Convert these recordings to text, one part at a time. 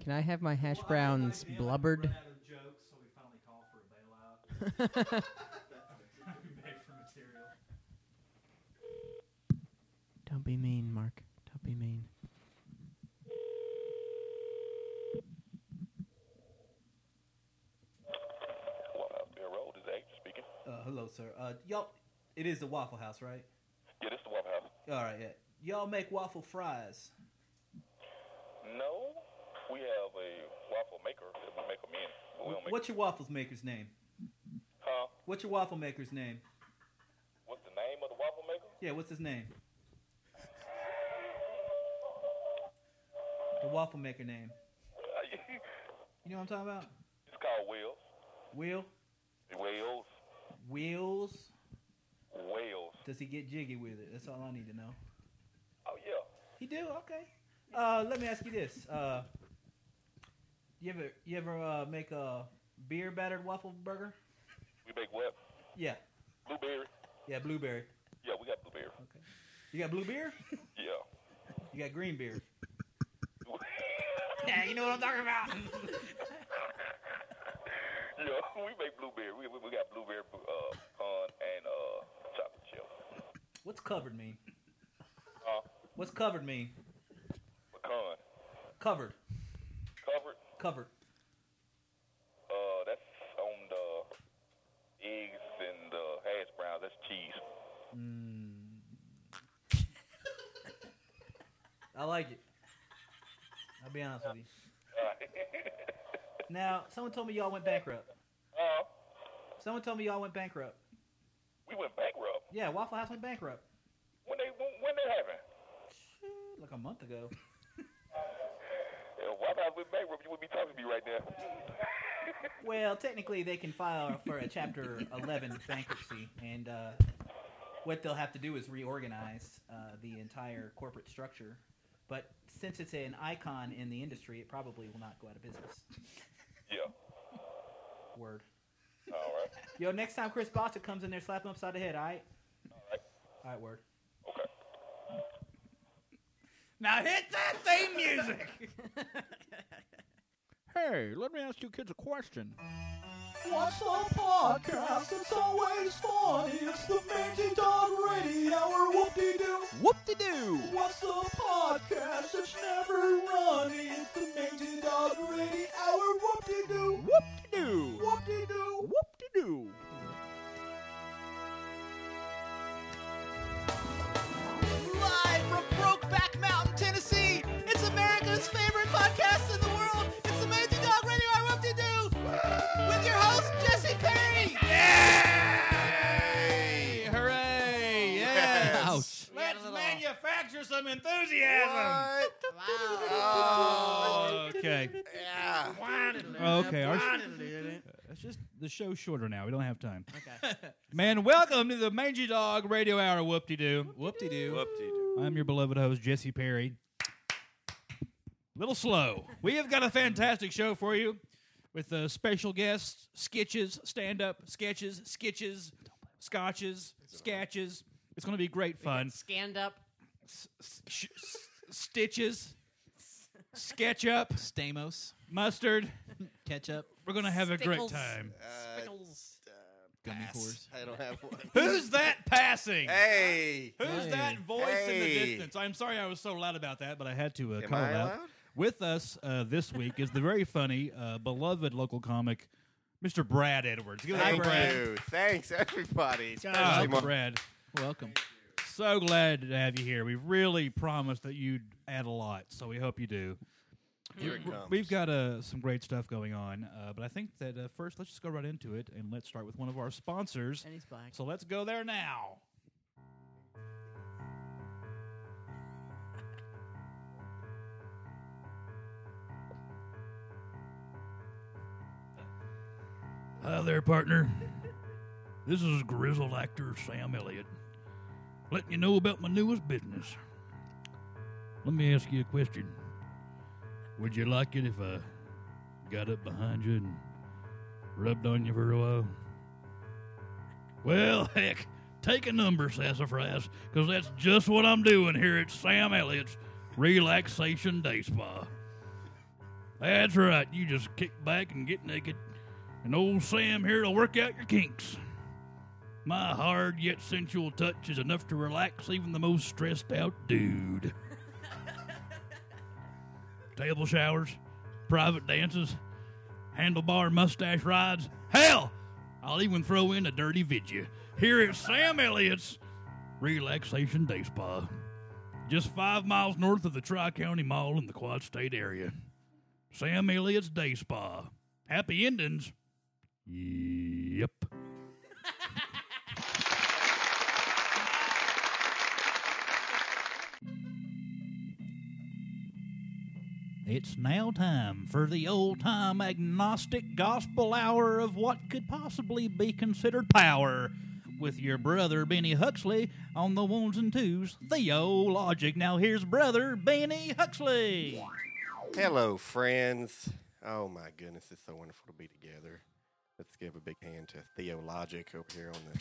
Can I have my hash browns blubbered? Jokes, so we finally called for a bailout. Made from material. Don't be mean, Mark. Don't be mean. Road is H speaking. Hello, sir. Y'all, it is the Waffle House, right? Yeah, this is the Waffle House. All right, yeah. Y'all make waffle fries. No, we have a waffle maker that we make them in. But we don't make What's your waffle maker's name? Huh? What's your waffle maker's name? What's the name of the waffle maker? Yeah, what's his name? The waffle maker name. You know what I'm talking about? It's called Wheels. Will? Wales. Wheels? Wales. Does he get jiggy with it? That's all I need to know. Oh, yeah. He do? Okay. Let me ask you this. You ever make a beer battered waffle burger? We make what? Yeah. Blueberry. Yeah, blueberry. Yeah, we got blueberry. Okay. You got blue beer? Yeah. You got green beer? Yeah, you know what I'm talking about. Yeah, we make blueberry. We got blueberry, pecan, and chocolate chip. What's covered mean? What's covered mean? Pecan. Covered. Covered? Covered. That's on the eggs and the hash browns. That's cheese. I like it. I'll be honest with you. Now, someone told me y'all went bankrupt. Someone told me y'all went bankrupt. We went bankrupt? Yeah, Waffle House went bankrupt. When that happened? Like a month ago. Waffle House went bankrupt. You wouldn't be talking to me right now. Well, technically, they can file for a Chapter 11 bankruptcy, and what they'll have to do is reorganize the entire corporate structure. But since it's an icon in the industry, it probably will not go out of business. Yeah. Word. All right. Yo, next time Chris Bostic comes in there, slap him upside the head, all right? All right. All right, word. Okay. Now hit that theme music! Hey, let me ask you kids a question. What's the podcast that's always funny? It's the Mangy Dog Radio Hour, whoop-de-doo. Whoop-de-doo! What's the podcast that's never running? It's the Mangy Dog Radio Hour, whoop-de-doo. Whoop-de-doo! Whoop-de-doo. Whoop-de-doo! Live from Brokeback Mountain, Tennessee, it's America's favorite podcast in the world. It's the Mangy Dog Radio Hour, whoop-de-doo. With your host, Jesse Perry. Yay! Hooray! Yes! Ouch. Let's manufacture some enthusiasm. What? Wow. Okay. Yeah. Okay. It's just the show's shorter now. We don't have time. Okay. Man, welcome to the Mangy Dog Radio Hour. Whoop-de-doo. Whoop-de-doo. Whoop-de-doo. I'm your beloved host, Jesse Perry. Little slow. We have got a fantastic show for you with special guests, sketches, stand-up, sketches, scotches, sketches. It's going to be great fun. Scanned up. Stitches, SketchUp, Stamos, mustard. ketchup, We're going to have a great Stickles. time. Spickles. gummy Pass. cores. I don't have one. Who's that passing? Hey. Who's that voice in the Hey. distance? I'm sorry I was so loud about that, but I had to Am call I it out. loud? With us this week is the very funny, beloved local comic, Mr. Brad Edwards. Give it up Thank for Brad. you. Thanks, everybody. Ah, Especially Brad. Welcome. So glad to have you here. We really promised that you'd add a lot, so we hope you do. Here it comes. We've got some great stuff going on, but I think that first let's just go right into it, and let's start with one of our sponsors. And he's black. So let's go there now. Hi there, partner. This is grizzled actor Sam Elliott, letting you know about my newest business. Let me ask you a question. Would you like it if I got up behind you and rubbed on you for a while? Well, heck, take a number, sassafras, because that's just what I'm doing here at Sam Elliott's Relaxation Day Spa. That's right. You just kick back and get naked, and old Sam here will work out your kinks. My hard yet sensual touch is enough to relax even the most stressed out dude. Table showers, private dances, handlebar mustache rides. Hell, I'll even throw in a dirty vidya. Here at Sam Elliott's Relaxation Day Spa. Just 5 miles north of the Tri-County Mall in the Quad State area. Sam Elliott's Day Spa. Happy endings. Yep. It's now time for the old-time agnostic gospel hour of what could possibly be considered power with your brother Benny Huxley on the ones and twos, Theologic. Now here's brother Benny Huxley. Hello, friends. Oh, my goodness, it's so wonderful to be together. Let's give a big hand to Theologic over here on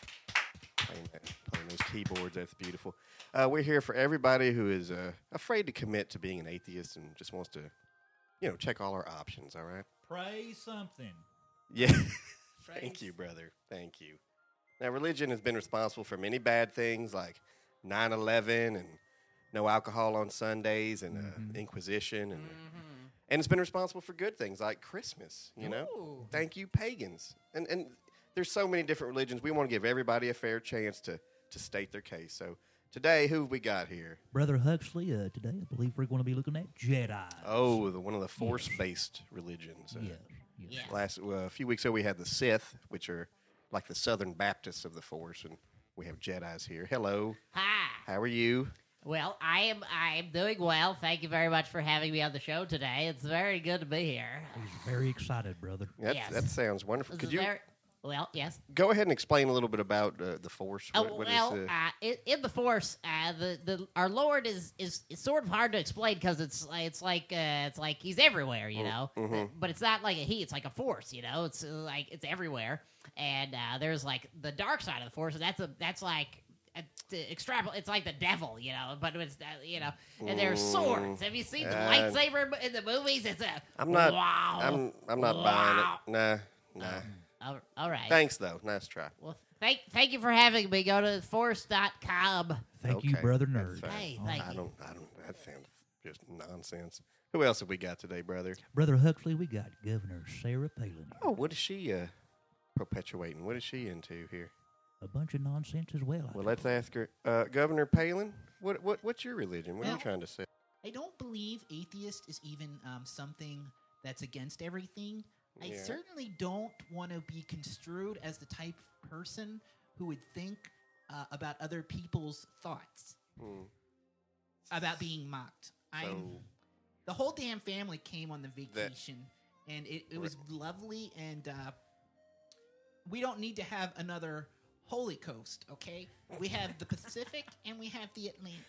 playing those keyboards. That's beautiful. We're here for everybody who is afraid to commit to being an atheist and just wants to, check all our options, all right? Pray something. Yeah. Thank you, brother. Thank you. Now, religion has been responsible for many bad things like 9/11 and no alcohol on Sundays and Inquisition. And it's been responsible for good things like Christmas, Ooh. Thank you, pagans. And there's so many different religions. We want to give everybody a fair chance to state their case. So today, who have we got here? Brother Huxley, today I believe we're going to be looking at Jedi. Oh, one of the Force-based religions. Yes. A few weeks ago, we had the Sith, which are like the Southern Baptists of the Force, and we have Jedis here. Hello. Hi. How are you? Well, I am doing well. Thank you very much for having me on the show today. It's very good to be here. He's very excited, brother. Yes. That sounds wonderful. This Could is you well, yes. go ahead and explain a little bit about the Force? In the Force, our Lord is sort of hard to explain because it's like he's everywhere, But it's not like a he; it's like a force, It's like it's everywhere, and there's like the dark side of the Force, and that's like. It's like the devil, but it's and there's swords. Have you seen the lightsaber in the movies? It's I'm not. wow. I'm not buying it. Nah. All right. Thanks though. Nice try. Well, thank you for having me. Go to force.com. Thank you, brother nerd. That's fine. Hey, thank I you. don't. That sounds just nonsense. Who else have we got today, brother? Brother Huxley, we got Governor Sarah Palin. Oh, what is she perpetuating? What is she into here? A bunch of nonsense as well. Well, let's ask her. Governor Palin, what's your religion? What are you Well- trying to say? I don't believe atheist is even something that's against everything. I Yeah. certainly don't want to be construed as the type of person who would think about other people's thoughts, about being mocked. The whole damn family came on the vacation, and it was lovely, and we don't need to have another Holy Coast, okay? We have the Pacific, and we have the Atlantic.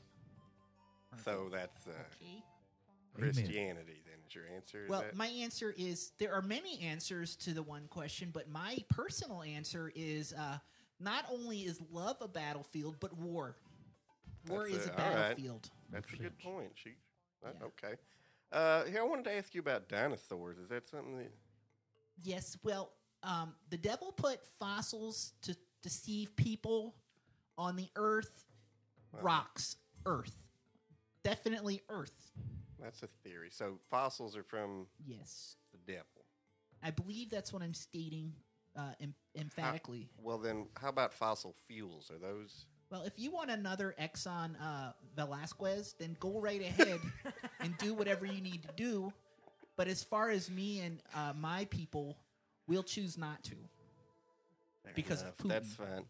So that's Okay? Christianity, then, is your answer? Is Well, that? my answer is there are many answers to the one question, but my personal answer is not only is love a battlefield, but war. War That's is a all right. battlefield. That's a good point. Yeah. Okay. Here, I wanted to ask you about dinosaurs. Is that something that... Yes, well, the devil put fossils to deceive people on the earth, rocks, earth. Definitely earth. That's a theory. So fossils are from Yes. the devil. I believe that's what I'm stating emphatically. Well, then, how about fossil fuels? Are those... Well, if you want another Exxon Velasquez, then go right ahead and do whatever you need to do. But as far as me and my people, we'll choose not to. Fair Because of enough. Putin. That's fine.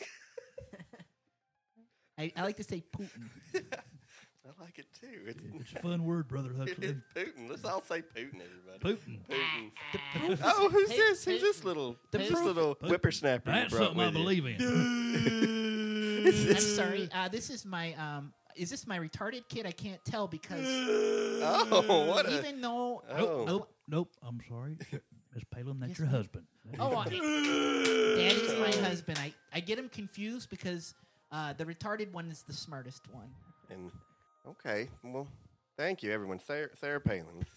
I like to say Putin. I like it, too. It's It's a fun word, Brother It Huxley. is Putin. Let's all say Putin, everybody. Putin. Oh, who's Putin. this? Who's this little whippersnapper? you That's brought something I with you? believe in. I'm sorry. This is my. Is this my retarded kid? I can't tell because Oh, what a... even though Oh. Nope, I'm sorry. Miss Palin, that's Yes, your ma'am. husband. Daddy's my husband, I get him confused because the retarded one is the smartest one. And okay, well, thank you, everyone. Sarah Palin. Let's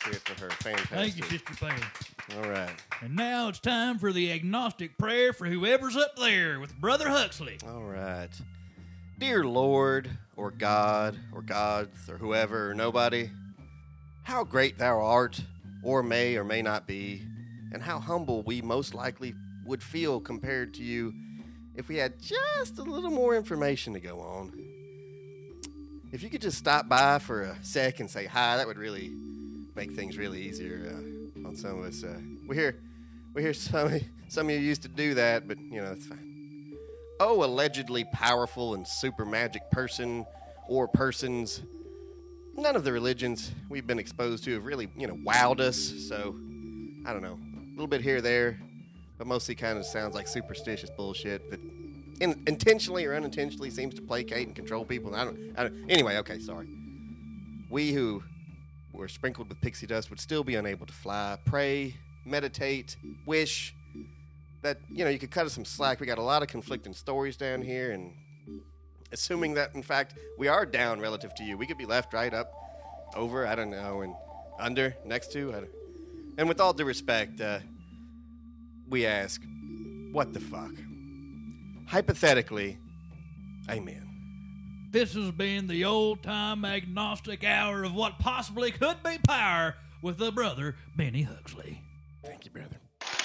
Hear it for her. Fantastic. Thank you, Sister Pam. All right. And now it's time for the agnostic prayer for whoever's up there with Brother Huxley. All right. Dear Lord, or God, or gods, or whoever, or nobody, how great thou art, or may not be, and how humble we most likely would feel compared to you if we had just a little more information to go on. If you could just stop by for a sec and say hi, that would really make things really easier on some of us. We hear some of you used to do that, but that's fine. Oh, allegedly powerful and super magic person or persons. None of the religions we've been exposed to have really, wowed us. So, I don't know, a little bit here or there, but mostly kind of sounds like superstitious bullshit that intentionally or unintentionally seems to placate and control people. I don't. Anyway, okay, sorry. We who were sprinkled with pixie dust would still be unable to fly. Pray, meditate, wish that you could cut us some slack. We got a lot of conflicting stories down here, and assuming that in fact we are down relative to you, we could be left, right, up, over, I don't know, and under, next to. And with all due respect, we ask, what the fuck? Hypothetically, amen. This has been the old-time agnostic hour of what possibly could be power with the brother Benny Huxley. Thank you, brother.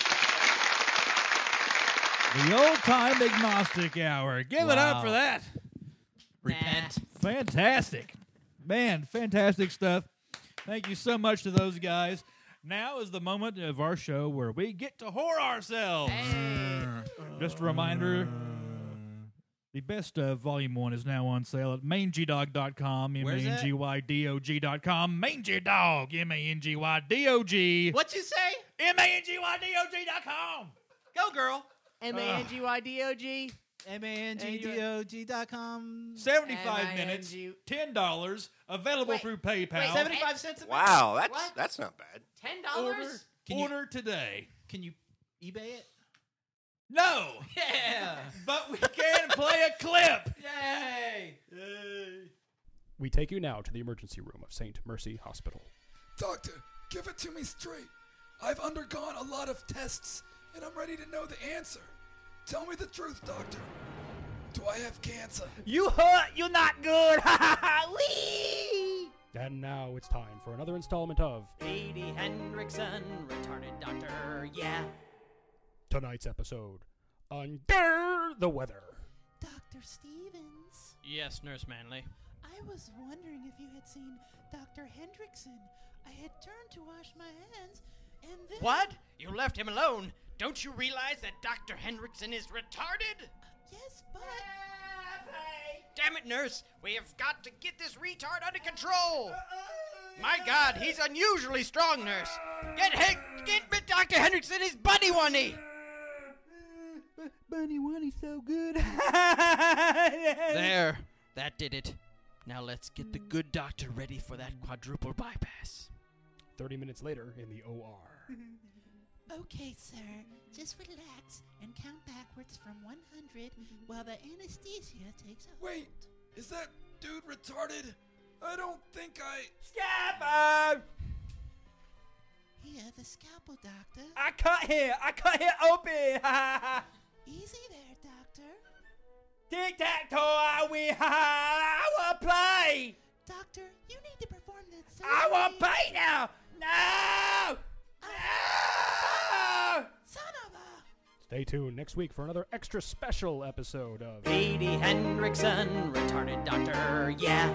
The old-time agnostic hour. Give it up Wow. for that. Repent. Fantastic. Man, fantastic stuff. Thank you so much to those guys. Now is the moment of our show where we get to whore ourselves. Just a reminder, the best of Volume 1 is now on sale at mangydog.com, Where's that? mangydog.com, Mangy Dog, mangydog, What you say? mangydog.com. Go, girl. MANGYDOG. MANGDOG.com. 75 minutes, $10, available Wait, through PayPal. 75 cents a minute. Wow, What? that's not bad. $10? Order today. Can you eBay it? No, Yeah. but we can play a clip. Yay. We take you now to the emergency room of St. Mercy Hospital. Doctor, give it to me straight. I've undergone a lot of tests, and I'm ready to know the answer. Tell me the truth, doctor. Do I have cancer? You hurt. You're not good. Wee. And now it's time for another installment of Edie Hendrickson, retarded doctor. Yeah. tonight's episode, Under the Weather. Dr. Stevens, Yes, Nurse Manley. I was wondering if you had seen Dr. Hendrickson. I had turned to wash my hands, and then... What? You left him alone. Don't you realize that Dr. Hendrickson is retarded? Yes, but... Damn it, nurse. We have got to get this retard under control. My God, he's unusually strong, nurse. Get Dr. Hendrickson his Bunny Wunny. Bunny Wunny's so good. There. That did it. Now let's get the good doctor ready for that quadruple bypass. 30 minutes later in the OR. Okay, sir. Just relax and count backwards from 100 while the anesthesia takes hold. Wait, is that dude retarded? I don't think I... Scalpel! Here, the scalpel, doctor. I cut here open. Easy there, doctor. Tic-tac-toe, I win. I will play. Doctor, you need to perform the surgery. I want play now. No! No! Son of a... Stay tuned next week for another extra special episode of Edie Hendrickson, retarded doctor, yeah.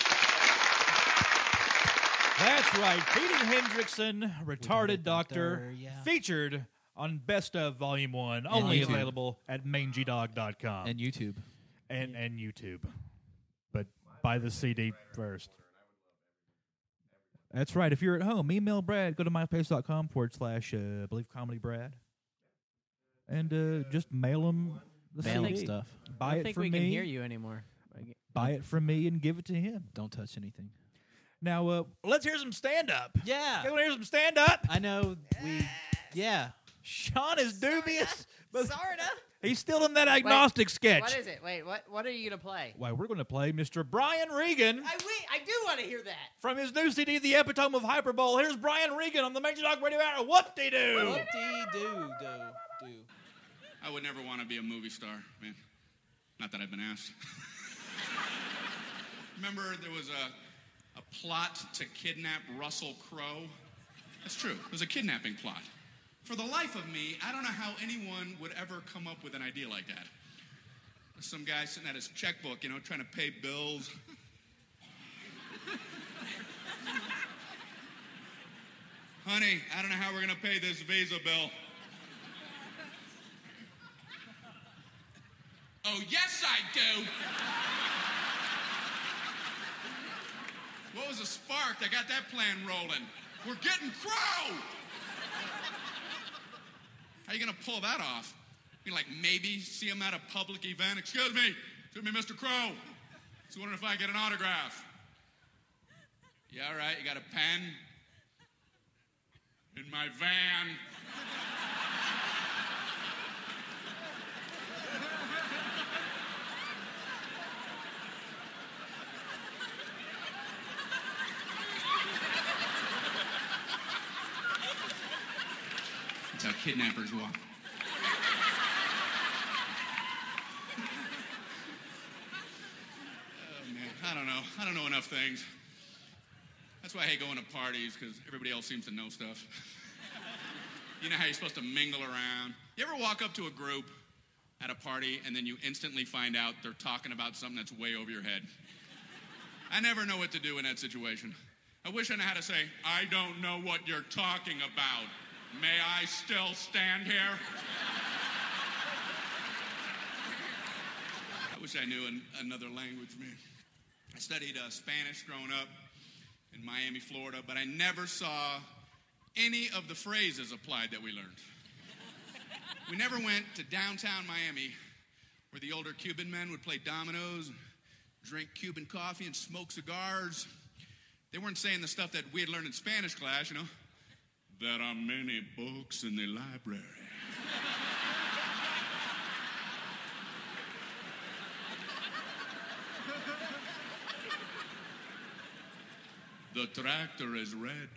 That's right, Petey Hendrickson, retarded doctor, yeah. featured on Best of Volume 1, only YouTube. available at mangydog.com And YouTube. and YouTube. But buy the CD first. That's right. If you're at home, email Brad. Go to myspace.com / believe comedy Brad. And just mail him the Mail CD. stuff. Buy I don't it think from we me. can hear you anymore. Buy it from me and give it to him. Don't touch anything. Now, let's hear some stand-up. Yeah. Can we hear some stand-up? I know we... Yeah. Sean is dubious, but Sorta. He's still in that agnostic sketch. What is it? Wait, what are you gonna play? Why, we're going to play Mr. Brian Regan I do want to hear that. from his new CD, The Epitome of Hyperbole. Here's Brian Regan on the Major Dog Radio Hour. Whoop-de-doo! Whoop-dee-doo-doo. I would never want to be a movie star, man. Not that I've been asked. Remember there was a plot to kidnap Russell Crowe? That's true. It was a kidnapping plot. For the life of me, I don't know how anyone would ever come up with an idea like that. There's some guy sitting at his checkbook, trying to pay bills. Honey, I don't know how we're going to pay this Visa bill. Oh, yes, I do. What was a spark? I got that plan rolling. We're getting Crow! How are you going to pull that off? Maybe see him at a public event. Excuse me, Mr. Crow. Just wondering if I get an autograph. Yeah, all right, you got a pen? In my van. That's how kidnappers walk. Oh, man. I don't know enough things. That's why I hate going to parties, because everybody else seems to know stuff. You know how you're supposed to mingle around? You ever walk up to a group at a party, and then you instantly find out they're talking about something that's way over your head? I never know what to do in that situation. I wish I knew how to say, I don't know what you're talking about. May I still stand here? I wish I knew another language, man. I studied Spanish growing up in Miami, Florida, but I never saw any of the phrases applied that we learned. We never went to downtown Miami where the older Cuban men would play dominoes, and drink Cuban coffee, and smoke cigars. They weren't saying the stuff that we had learned in Spanish class, There are many books in the library. The tractor is red.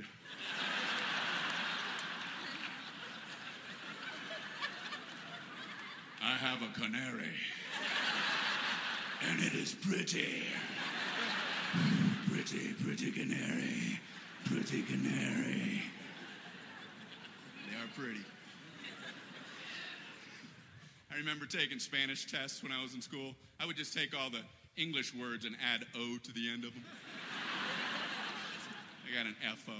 I have a canary, and it is pretty. Pretty canary. Pretty canary. They are pretty. I remember taking Spanish tests when I was in school. I would just take all the English words and add O to the end of them. I got an F-O.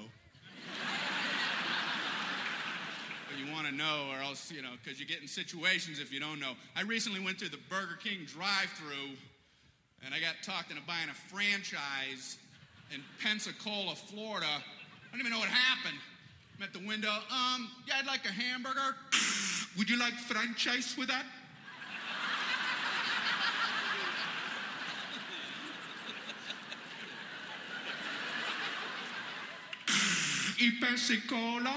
But you want to know, or else, because you get in situations if you don't know. I recently went to the Burger King drive-thru, and I got talked into buying a franchise in Pensacola, Florida. I don't even know what happened. I'm at the window. Yeah, I'd like a hamburger. Would you like franchise with that? Y Pensacola.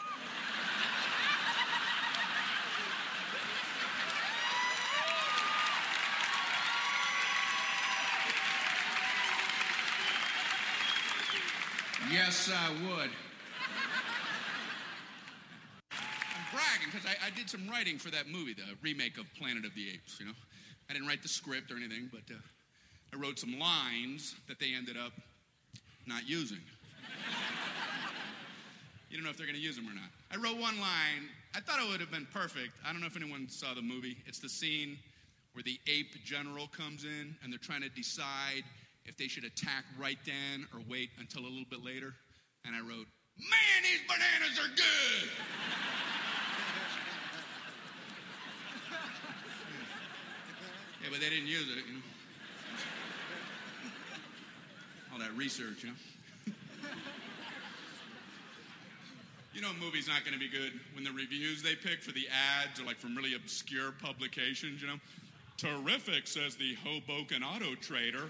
Yes, I would. I'm bragging because I did some writing for that movie, the remake of Planet of the Apes, I didn't write the script or anything, but I wrote some lines that they ended up not using. You don't know if they're going to use them or not. I wrote one line. I thought it would have been perfect. I don't know if anyone saw the movie. It's the scene where the ape general comes in, and they're trying to decide if they should attack right then or wait until a little bit later. And I wrote, man, these bananas are good! Yeah, but they didn't use it, All that research, A movie's not going to be good when the reviews they pick for the ads are like from really obscure publications, Terrific, says the Hoboken Auto Trader.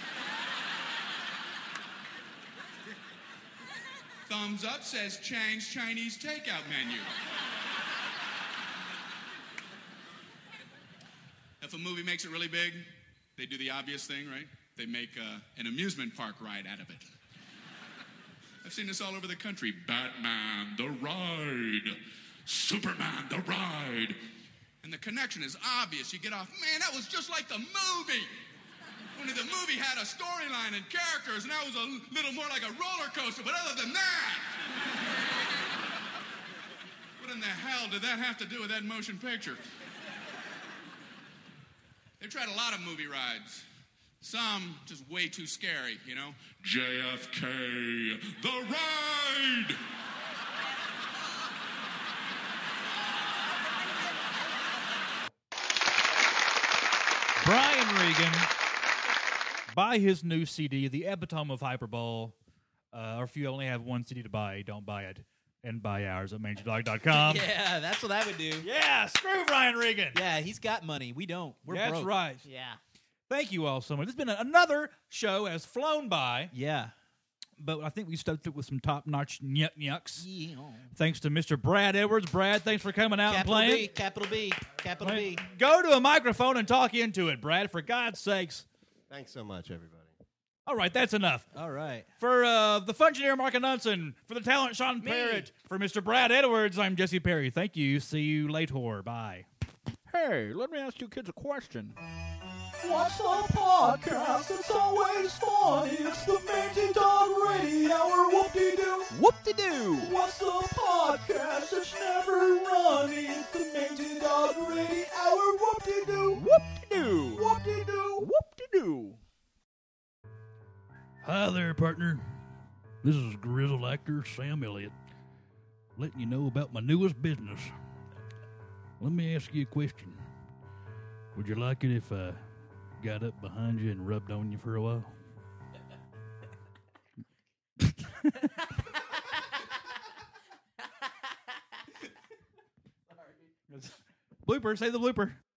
Thumbs up, says Chang's Chinese takeout menu. a movie makes it really big, they do the obvious thing, right? They make an amusement park ride out of it. I've seen this all over the country. Batman, the ride. Superman, the ride. And the connection is obvious. You get off, man, that was just like the movie. Only the movie had a storyline and characters, and that was a little more like a roller coaster, but other than that... What in the hell did that have to do with that motion picture? They've tried a lot of movie rides. Some just way too scary, you know? JFK, the ride! Brian Regan, buy his new CD, The Epitome of Hyperbole. Or if you only have one CD to buy, don't buy it. And buy ours at mangydog.com. Yeah, that's what I would do. Yeah, screw Brian Regan. Yeah, he's got money. We don't. We're That's broke. right. Yeah. Thank you all so much. It's been another show has flown by. Yeah. But I think we stuck it with some top-notch nyucks. Yeah. Thanks to Mr. Brad Edwards. Brad, thanks for coming out Capital and playing. B, capital B, capital B. Go to a microphone and talk into it, Brad, for God's sakes. Thanks so much, everybody. All right, that's enough. All right. For the Fungineer, Mark Anunson. For the talent, Sean Parrott. For Mr. Brad Edwards, I'm Jesse Perry. Thank you. See you later. Bye. Hey, let me ask you kids a question. What's the podcast? It's always funny. It's the Mangy Dog Radio Hour. Whoop-de-doo. Whoop-de-doo. What's the podcast? It's never running. It's the Mangy Dog Radio Hour. Whoop-de-doo. Whoop-de-doo. Whoop-de-doo. Whoop-de-doo. Hi there, partner. This is grizzled actor Sam Elliott, letting you know about my newest business. Let me ask you a question. Would you like it if I got up behind you and rubbed on you for a while? Blooper, say the blooper.